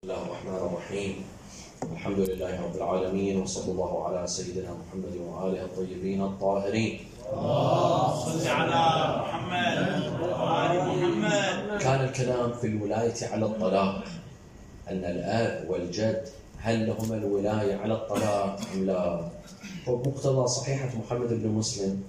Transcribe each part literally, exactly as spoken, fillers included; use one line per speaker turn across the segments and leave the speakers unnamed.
بسم الله الرحمن الرحيم. الحمد لله رب العالمين، وصلى الله على سيدنا محمد وآله الطيبين الطاهرين.
اللهم صل على محمد وآل محمد.
كان الكلام في الولاية على الطلاق، أن الأب والجد هل لهما الولاية على الطلاق أم لا؟ ومقتضى صحيحة محمد بن مسلم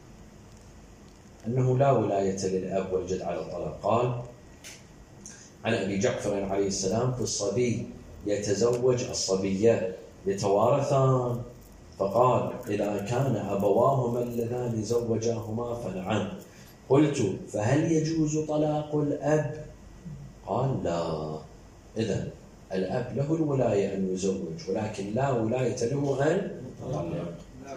أنه لا ولاية للأب والجد على الطلاق. قال عن أبي جعفر عليه السلام: في الصبي يتزوج الصبية يتوارثان، فقال: إذا كان أبواهما اللذان زوجاهما فنعم. قلت: فهل يجوز طلاق الأب؟ قال: لا. إذن الأب له الولاية أن يزوج، ولكن لا ولاية له أن يطلق.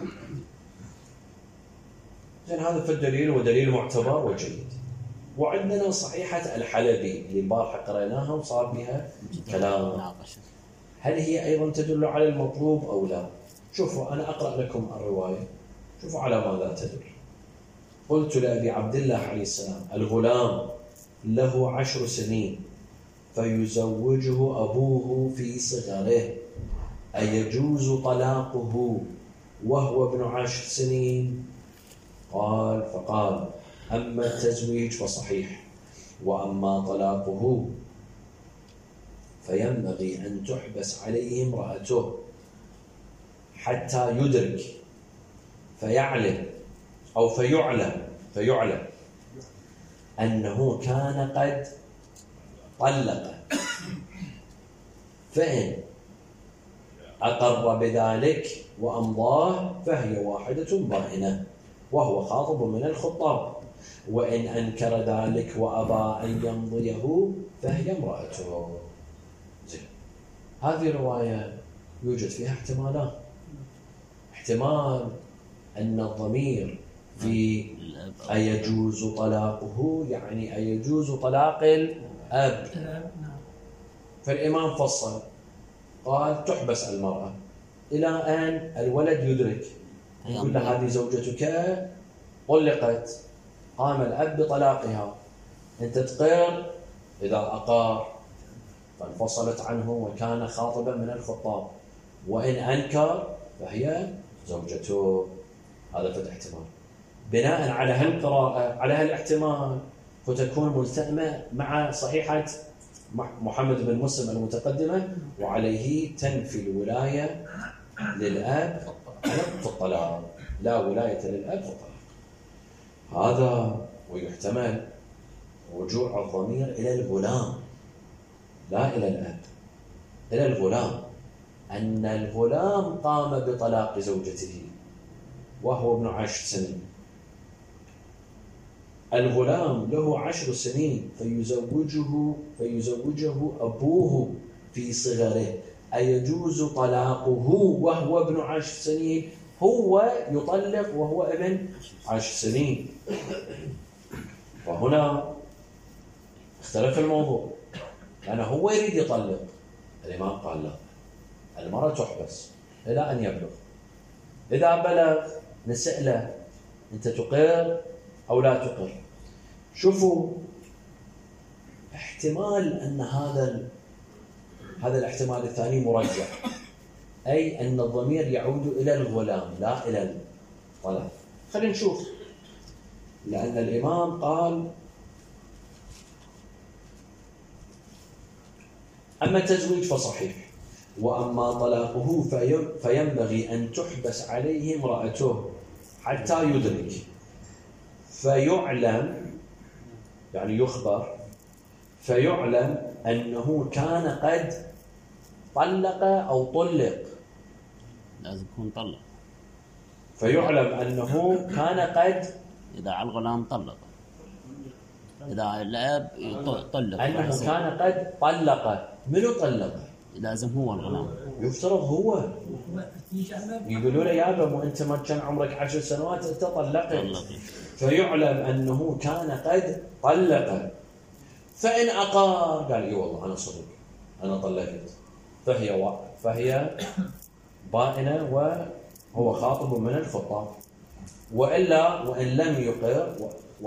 إذن هذا في الدليل، ودليل معتبر وجيد. وعندنا صحيحة الحلبي اللي البارحة قرأناها وصار بها كلام، هل هي أيضا تدل على المطلوب أو لا؟ شوفوا، أنا أقرأ لكم الرواية، شوفوا على ماذا تدل. قلت لأبي عبد الله عليه السلام: الغلام له عشر سنين فيزوجه أبوه في صغره، أيجوز طلاقه وهو ابن عشر سنين؟ قال فقال: أما التزويج فصحيح، وأما طلاقه فينبغي أن تحبس عليه امرأته حتى يدرك فيعلم أو فيعلم فيعلم أنه كان قد طلق، فإن أقر بذلك وأمضاه فهي واحدة بائنة وهو خاطب من الخطاب، وإن أنكر ذلك وأبى أن يمضيه فهي امرأته. زين، هذه الرواية يوجد فيها احتمالات. احتمال أن الضمير في أيجوز طلاقه يعني أيجوز طلاق الأب، فالإمام فصل قال: تحبس المرأة إلى أن الولد يدرك، يقول له: هذه زوجتك طلقت، قام الأب بطلاقها، أنت تقر، إذا أقر فانفصلت عنه وكان خاطبا من الخطاب، وإن أنكر فهي زوجته. هذا فتح احتمال. بناء على هالقراءة على هالاحتمال فتكون ملتئمة مع صحيحة محمد بن مسلم المتقدمة، وعليه تنفي الولاية للأب في الطلاق، لا ولاية للأب في الطلاق. هذا ويحتمل رجوع الضمير إلى الغلام لا إلى الأب، إلى الغلام، أن الغلام قام بطلاق زوجته وهو ابن عشر سنين. الغلام له عشر سنين فيزوجه فيزوجه أبوه في صغره، أيجوز طلاقه وهو ابن عشر سنين؟ هو يطلق وهو ابن عشر سنين. وهنا اختلف الموضوع، لأنه هو يريد يطلق، الإمام قال لا، المرأة تحبس إلى أن يبلغ. إذا بلغ نسأله: أنت تقر أو لا تقر؟ شوفوا، احتمال أن هذا هذا الاحتمال الثاني مرجح، أي أن الضمير يعود إلى الغلام لا إلى الطلاق. خلينا نشوف، لأن الإمام قال: أما التزويج فصحيح، وأما طلاقه فينبغي أن تحبس عليه امرأته حتى يدرك فيعلم، يعني يخبر، فيعلم أنه كان قد طلق أو طلق،
لازم يكون طلق،
فيعلم أنه كان قد،
إذا على الغلام طلق، إذا الأب طلق
أنه كان قد طلق. منو طلق؟
لازم هو الغلام،
يفترض هو. يقولوا له: يا ابا وانت ما كان عمرك عشر سنوات انت طلقت. فيعلم أنه كان قد طلق، فإن أقر قال: اي والله أنا صدق، أنا طلقت، فهي فهي بائنة وهو خاطب من الخطاب، وإلا وإن لم يقر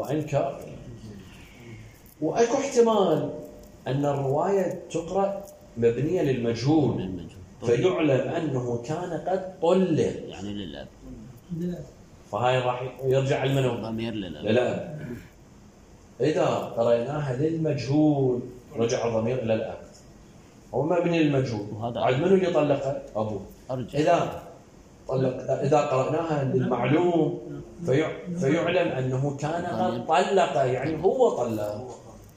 وأنكر. وأكو احتمال أن الرواية تقرأ مبنية للمجهول
للمجهول.
فيعلم أنه كان قد طلق،
يعني للأب،
فهاي راح يرجع لمنو؟
ضمير للأب.
للأب. إذا قريناها للمجهول رجع الضمير إلى الأب، هو مبني للمجهول.
وهذا
عاد منو اللي طلقه؟ أبوه.
أرجع.
إذا طلق إذا قرأناها للمعلوم في... فيعلم أنه كان قد طلق، يعني هو طلق.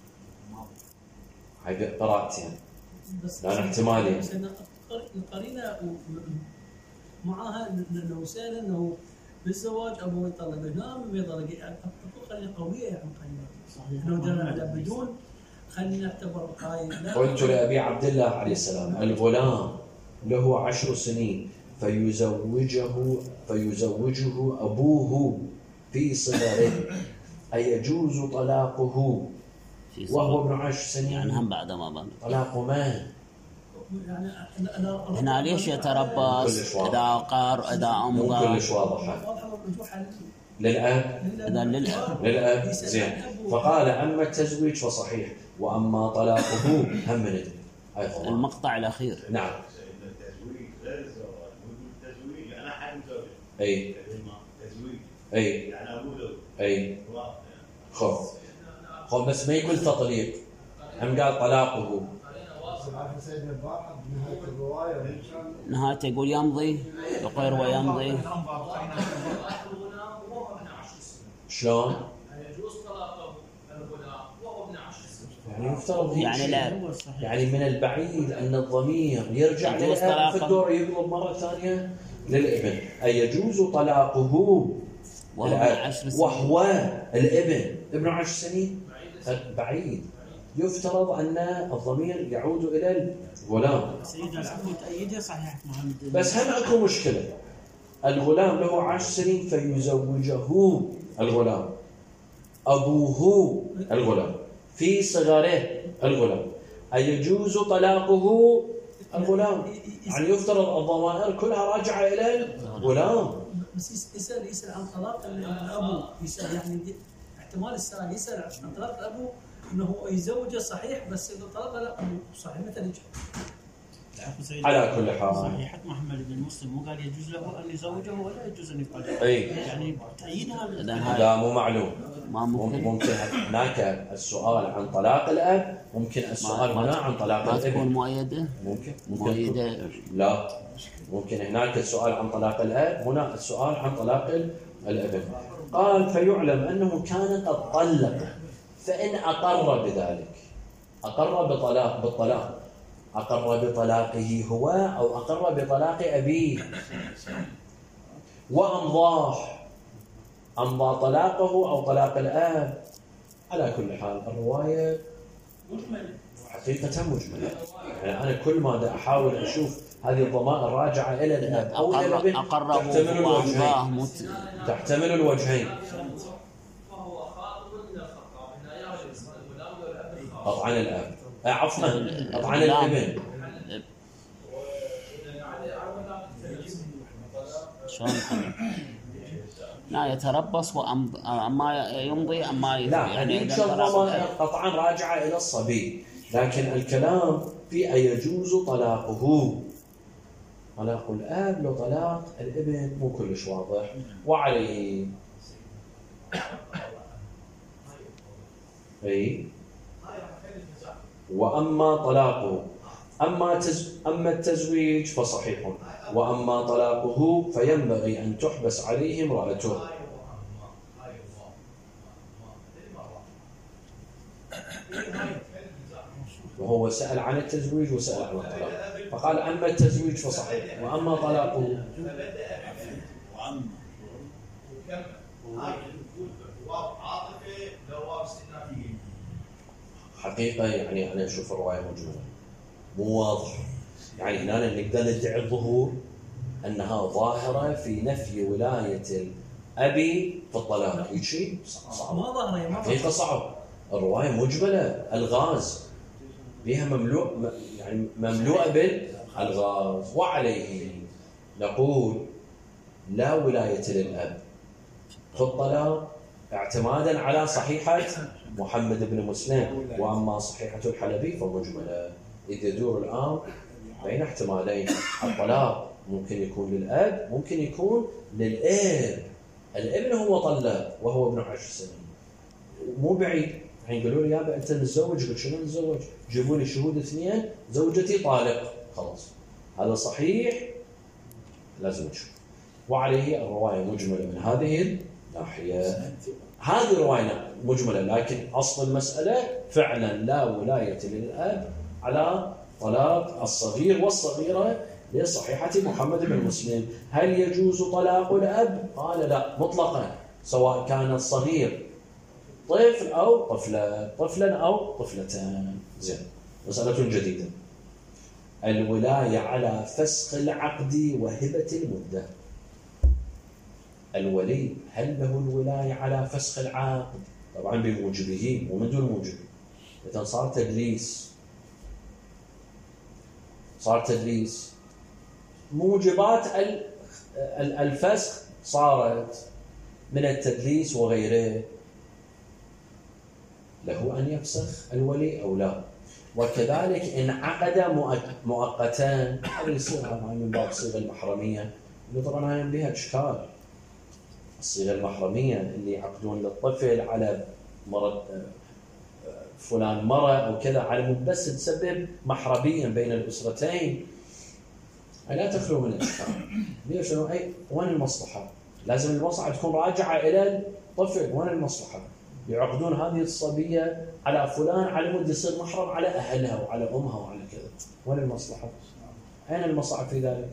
هاي قراءتين لأن احتمالين.
القرينة معها انه سهل انه بالزواج ابوه يطلق، لا ما يطلق، خلينا قويه يعني قرينه انه جرى على بدون، خلينا نعتبر هاي.
قلت لأبي عبد الله عليه السلام: الغلام له عشر سنين فيزوجه فيزوجه أبوه في صغره، أيجوز طلاقه وهو ابن عشر سنين؟
يعني هم بعد ما بان
طلاق من؟
يعني
هنا ليش يتربص إذا قار إذا
مو
أمضى؟
كلش واضحة. للأب؟
إذا للأب.
للأب زين. فقال: أما التزويج فصحيح، وأما طلاقه هم من ابن. هاي طبعا
المقطع الأخير.
نعم.
التزويج غير الزواج، مو التزويج انا حد مزوج.
أي
تزويج
أي
يعني ابوه زوج.
أي خب خب بس ما يقول تطليق، هم قال طلاقه.
نهايته يقول يمضي، يقر ويمضي.
شلون؟ يعني يفترض هيك
يعني
شيء.
لا.
يعني من البعيد أن الضمير يرجع
يجوز
للأب
طلاقه.
في الدور يقلب مرة ثانية للابن. أي يجوز طلاقه
وهو
الأب
عشر سنين.
وهو الابن ابن عشر سنين بعيد. يفترض أن الضمير يعود إلى الغلام.
سيدنا العفو تأييدها صحيح محمد.
بس هم اكو مشكلة. الغلام له عشر سنين فيزوجه الغلام أبوه الغلام في صغره الغلام، أيجوز طلاقه الغلام؟ يعني يفترض الضمائر كلها راجعة إلى الغلام.
بس يسأل يسأل عن طلاق الأبو، يسأل يعني احتمال السؤال يسأل عن طلاق الأبو انه يزوجه صحيح، بس اذا طلب لا صحيح مثل
على كل حال
صحيح. محمد بن مسلم مو قال يجوز له ان يزوجه ولا يجوز ان يطلقه؟
اي
يعني تأييدها
لا مو معلوم.
ما ممكن
ممكن هناك السؤال عن طلاق الاب، ممكن السؤال هنا عن طلاق
ما تكون
الابن.
مؤيدة.
ممكن
مؤيدة.
لا ممكن هناك السؤال عن طلاق الاب، هنا السؤال عن طلاق الابن. قال: فيعلم انه كان قد طلق، فإن أقر بذلك، أقر بطلاق بالطلاق، أقر بطلاقه هو أو أقر بطلاق أبيه وأمضاه، أمضى طلاقه أو طلاق الآب. على كل حال الرواية حقيقة مجملة. يعني أنا كل ما أحاول أشوف هذه الضمائر راجعة إلى الأب أو إلى الابن تحتمل الوجهين. تحتمل الوجهين. قطعا الأب، عفوا قطعا الابن.
شلون لا يتربص وأما يمضي أما
لا يعني إن شاء الله قطعا راجعة إلى الصبي، لكن الكلام في أيجوز طلاقه. طلاق الآب لو طلاق الابن مو كلش واضح. وعليه أي وأما طلاقه أما تز... أما التزويج فصحيح، وأما طلاقه فينبغي أن تحبس عليه امرأته. وهو سأل عن التزويج وسأل عن الطلاق، فقال: أما التزويج فصحيح، وأما طلاقه حقيقة. يعني أنا أشوف الرواية مجملة مو واضح. يعني هنا نقدر ندعي الظهور أنها ظاهرة في نفي ولاية الأبي في الطلاق. هيك شيء صعب، حقيقة صعب. الرواية مجملة، الغاز بها مملوء، يعني مملوءة بالغاز. وعليه نقول لا ولاية للأب في الطلاق اعتمادا على صحيحة محمد بن مسلم، وأما صحيحة الحلبي فمجملة. إذ يدور الآن بين احتمالين، الطلاق ممكن يكون للأب، ممكن يكون للأب. الابن هو طلق وهو ابن عشر سنين، مو بعيد. الحين يقولوا لي يابا أنت متزوج، قلت شنو متزوج؟ جيبوا لي شهود اثنين، زوجتي طالق، خلاص هذا صحيح؟ لازم نشوف. وعليه الرواية مجملة من هذه الناحية. هذه الرواية مجملة، لكن أصل المسألة فعلا لا ولاية للأب على طلاق الصغير والصغيرة لصحيحة محمد بن مسلم. هل يجوز طلاق الأب؟ قال لا مطلقا، سواء كان الصغير طفل أو طفلة، طفلا أو طفلتان. زين، مسألة جديدة، الولاية على فسخ العقد وهبة المدة. الولي هل له الولاية على فسخ العقد؟ طبعا بموجبه ومن دون موجبه. إذا صار تدليس، صار تدليس، موجبات الفسخ صارت من التدليس وغيره، له أن يفسخ الولي أو لا. وكذلك إن عقد مؤقتان، هذا يصير من باب الصيغة المحرمية، اللي طبعا هاي بها إشكال. الصيغة المحرمية اللي يعقدون للطفل على مرض فلان مرة أو كذا، على مود بس تسبب محرميا بين الأسرتين، لا تخلو من الإشكال. ليش؟ أي وين المصلحة؟ لازم المصلحة تكون راجعة إلى الطفل. وين المصلحة؟ يعقدون هذه الصبية على فلان على مود يصير محرم على أهلها وعلى أمها وعلى كذا. وين المصلحة؟ أين المصلحة في ذلك؟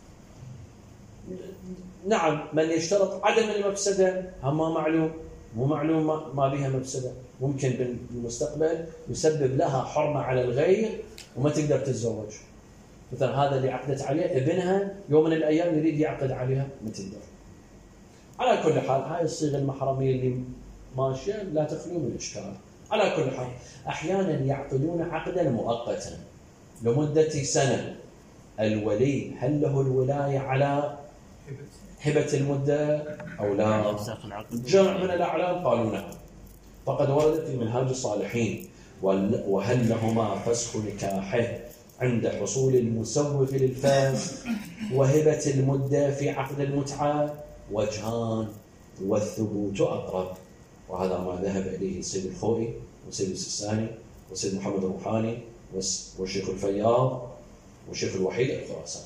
نعم، من يشترط عدم المفسدة هم معلوم، مو معلوم ما بها مفسدة، ممكن بالمستقبل يسبب لها حرمة على الغير وما تقدر تتزوج. مثلا هذا اللي عقدت عليه ابنها يوم من الأيام يريد يعقد عليها، ما تقدر. على كل حال هاي الصيغة المحرمية اللي ماشية لا تخلو من الإشكال. على كل حال أحيانا يعقدون عقدا مؤقتا لمدة سنة. الولي هل له الولاية على هبة المدة أو لا؟ جمع من الأعلام قالوا نعم، فقد ورد في منهاج الصالحين. وهل لهما فسخ نكاحه عند حصول المسوغ للفاسق وهبة المدة في عقد المتعة؟ وجهان والثبوت أقرب. وهذا ما ذهب إليه سيد الخوئي وسيد السيستاني وسيد محمد الروحاني والشيخ الفياض والشيخ الوحيد الخراساني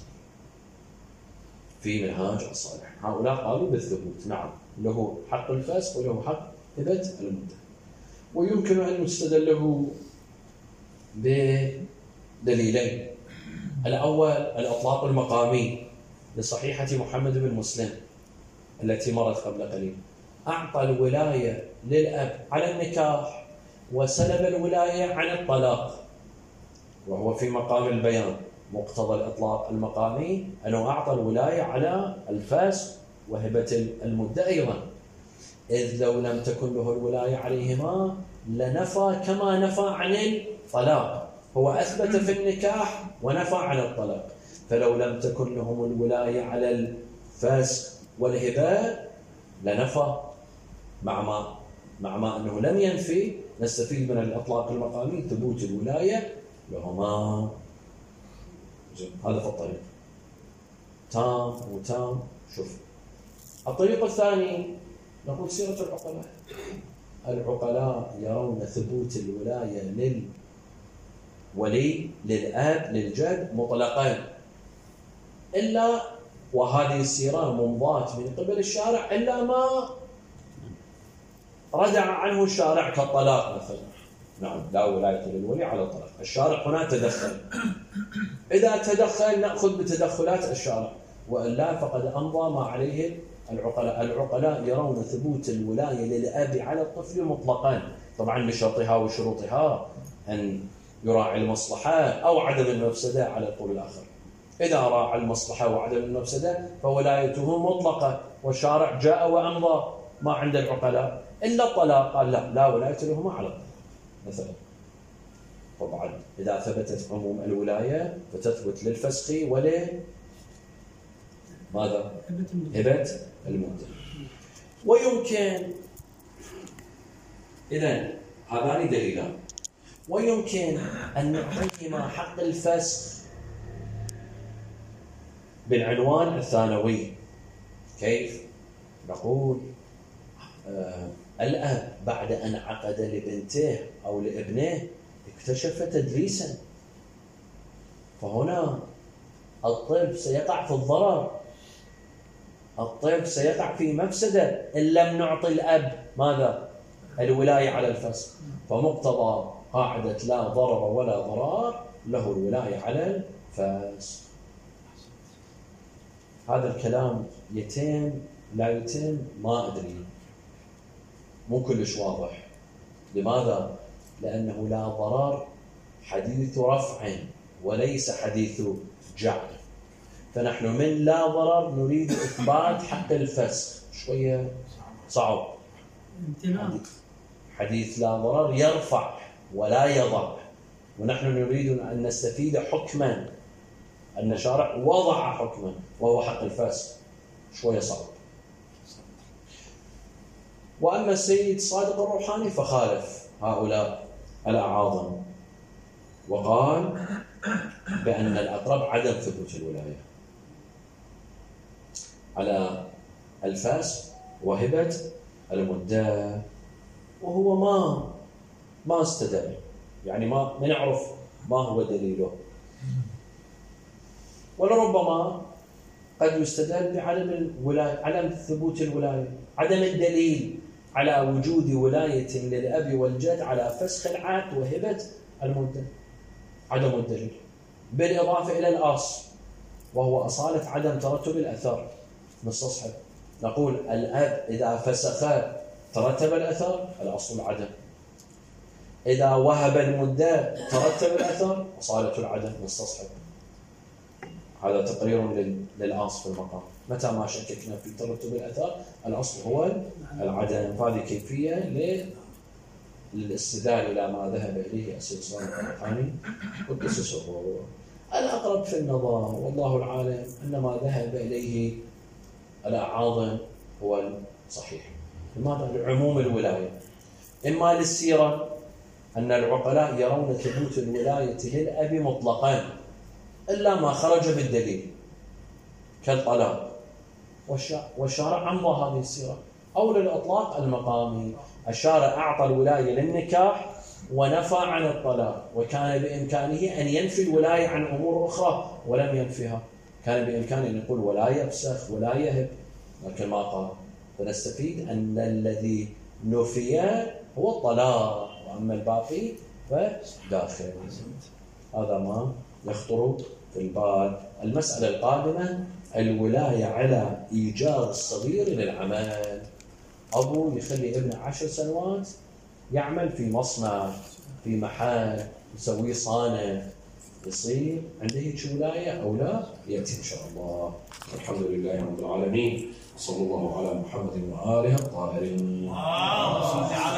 في منهاج الصالح. هؤلاء قالوا بالثبوت، نعم له حق الفسخ وله حق هبة المدة. ويمكن أن يستدله بدليلين. الأول الإطلاق المقامي لصحيحة محمد بن مسلم التي مرت قبل قليل، أعطى الولاية للأب على النكاح وسلب الولاية عن الطلاق، وهو في مقام البيان. مقتضى الإطلاق المقامي أنه أعطى الولاية على الفسخ وهبة المدة أيضا، إذ لو لم تكن له الولاية عليهما لنفى كما نفى عن الطلاق. هو أثبت في النكاح ونفى عن الطلاق، فلو لم تكن لهم الولاية على الفسخ والهبة لنفى. مع ما مع ما أنه لم ينفي، نستفيد من الإطلاق المقامي ثبوت الولاية لهما. هذا في الطريق تام وتام. شوف الطريق الثاني، نقول سيرة العقلاء. العقلاء يرون ثبوت الولاية للولي للأب للجد مطلقا، إلا وهذه السيرة ممضاة من قبل الشارع إلا ما ردع عنه الشارع كالطلاق مثلا. نعم لا ولاية للولي على الطلاق، الشارع هنا تدخل. إذا تدخل نأخذ بتدخلات الشارع، وإلا فقد أمضى ما عليه العقلاء. العقلاء يرون ثبوت الولاية للأب على الطفل مطلقا، طبعا بشرطها وشروطها، أن يراعي المصلحة أو عدم المفسدة على القول الآخر. إذا راعى المصلحة وعدم المفسدة فولايته مطلقة، والشارع جاء وأمضى ما عند العقلاء. إلا الطلاق قال لا لا ولاية لهما على الطلاق مثلا. طبعا إذا ثبتت عموم الولاية فتثبت للفسخ وله ماذا؟ هبة المدة. ويمكن إذن هذان دليلان. ويمكن أن نعطيهما حق الفسخ بالعنوان الثانوي. كيف؟ نقول آه الأب بعد أن عقد لبنته أو لابنه اكتشف تدليسا، فهنا الطفل سيقع في الضرر، الطفل سيقع في مفسدة إن لم نعطي الأب ماذا؟ الولاية على الفسخ. فمقتضى قاعدة لا ضرر ولا ضرار له الولاية على الفسخ. هذا الكلام يتم لا يتم ما أدري، مو كلش واضح. لماذا؟ لأنه لا ضرر حديث رفع وليس حديث جعل، فنحن من لا ضرر نريد إثبات حق الفسخ، شوية صعب. حديث لا ضرر يرفع ولا يضع، ونحن نريد أن نستفيد حكما، أن الشارع وضع حكما وهو حق الفسخ، شوية صعب. وأما السيد صادق الروحاني فخالف هؤلاء الأعاظم وقال بأن الأقرب عدم ثبوت الولاية على الفسخ وهبة المدة، وهو ما ما استدل، يعني ما ما نعرف ما هو دليله. ولربما قد يستدل بعدم الولاية، عدم ثبوت الولاية، عدم الدليل على وجود ولاية للأب والجد على فسخ العقد وهبة المدة، عدم الدليل، بالإضافة إلى الأصل وهو أصالة عدم ترتب الأثر. نستصحب نقول الأب إذا فسخ ترتب الأثر، الأصل العدم. إذا وهب المدة ترتب الأثر، أصالة العدم. نستصحب. هذا تقرير للأصل في المقام. متى ما شككنا في ترتب الأثر الأصل هو العدم. هذه كيفية للاستدلال إلى ما ذهب إليه السيد صادق الروحاني قدس سره. الأقرب في النظر والله العالم أن ما ذهب إليه الأعاظم هو الصحيح. لماذا؟ لعموم الولاية. إما للسيرة أن العقلاء يرون ثبوت الولاية للأب مطلقا إلا ما خرج بالدليل كالطلاق، والشارع أمضى هذه السيرة. أو للإطلاق المقامي، الشارع أعطى الولاية للنكاح ونفى عن الطلاق، وكان بإمكانه أن ينفي الولاية عن أمور أخرى ولم ينفيها. كان بإمكانه أن يقول ولا يفسخ ولا يهب، لكن ما قال. فنستفيد أن الذي نفي هو الطلاق، وأما الباقي فداخل. هذا ما يخطر في البال. المسألة القادمة الولاية على إيجار الصغير للعمل. أبو يخلي ابنه عشر سنوات يعمل في مصنع في محل يسويه صانع، يصير عنده هيك ولاية أو لا؟ يأتي إن شاء الله. الحمد لله رب العالمين، صلى الله على محمد وآله الطاهرين.